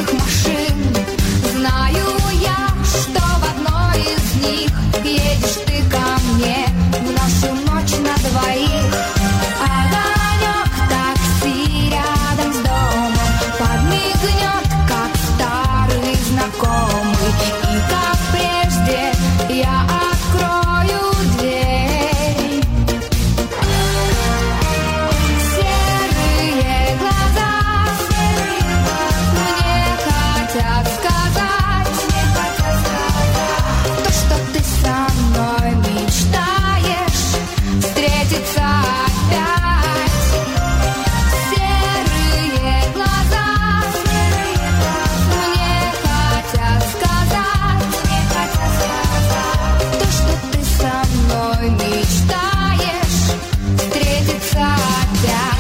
красивых машин. Знаю я, что в одной из них едешь ты ко мне в нашу ночь на двоих. Огонек такси рядом с домом подмигнет, как старый знакомый. И как прежде я открою дверь. Серые глаза мне хотят сказать то, что ты со мной мечтаешь встретиться опять. Серые глаза мне хотят сказать то, что ты со мной мечтаешь встретиться опять.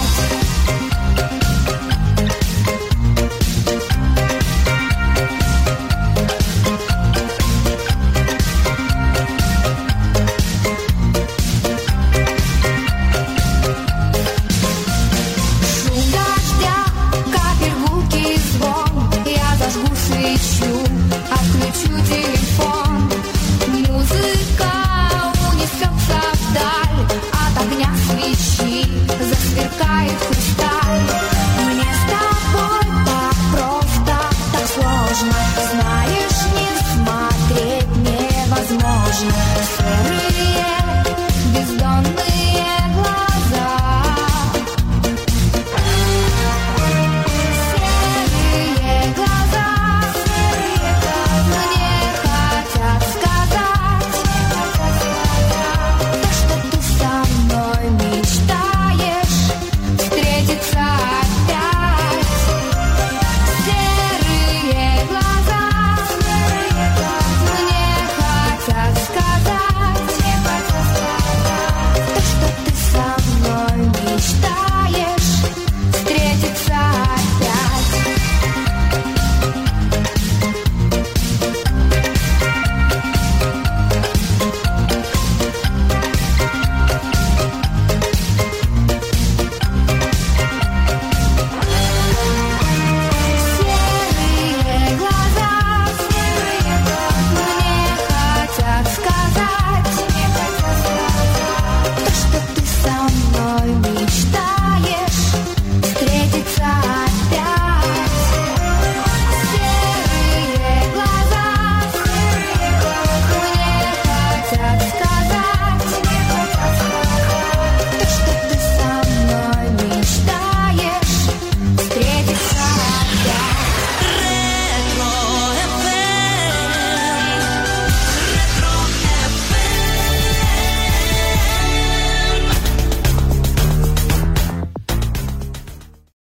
Шум дождя, капель, гулкий звон. Я зажгу свечу, отключу телефон. Музыка унесется вдаль, от огня свечи засверкает хрусталь. Мне с тобой так просто, так сложно. Знаешь, не смотреть невозможно.